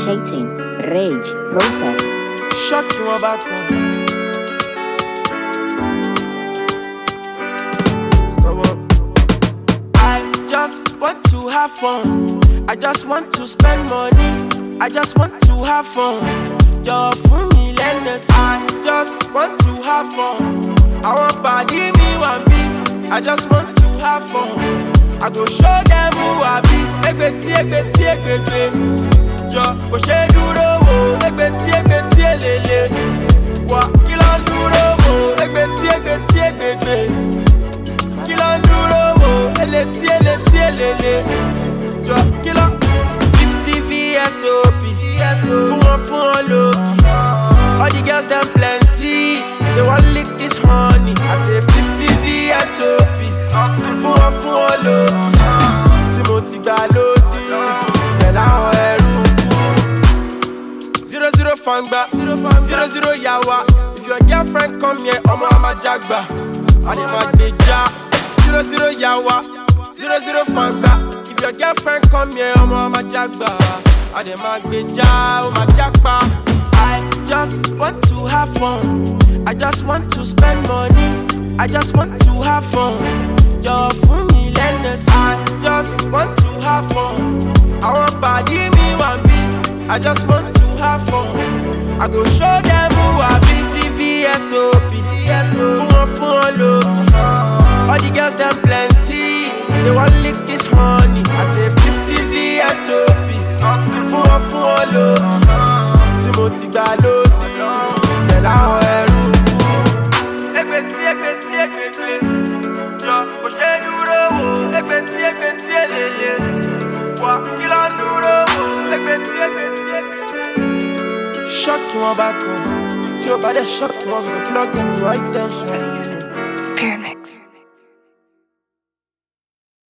Initiating rage process. Shock you back on. Stop up. I just want to have fun. I just want to spend money. I just want to have fun. You're for me, lenders. I just want to have fun. I want body me one be. I just want to have fun. I go show them who I be. Egbeti. Jo, go she duro wo. Egbeti lele. Wa kilon duro wo. Egbeti. Kilon duro wo. Eleti lele. Jo, kilon 50 VSOP. Fun low key. All the girls them plenty. They want lick this honey. I say 50 VSOP. Fun low key. Timothy Balodi. Bella Heru. 00 Fangba. 00 Yawa. If your girlfriend come here, I'ma jagba. I demand the ja. 00 Yawa. 00 Fangba. If your girlfriend come here, I'ma jagba. I demand the ja. I'ma jagba. I just want to have fun. I just want to spend money. I just want to have fun. You're for me, lenders. I just want to have fun. I want body me one be. I just want to have fun. I go show them who I be. VSOP. Fun low key. All the girls them plenty. They want lick this honey. I say 50 VSOP. Fun low key. Timothy Balodi. Bella Heru. Egbeti. Jo, go she duro wo. Egbeti lele. Wa kilon duro wo. Egbeti. Shock you back on. See your body shock you, plug into high tension. Spearmint.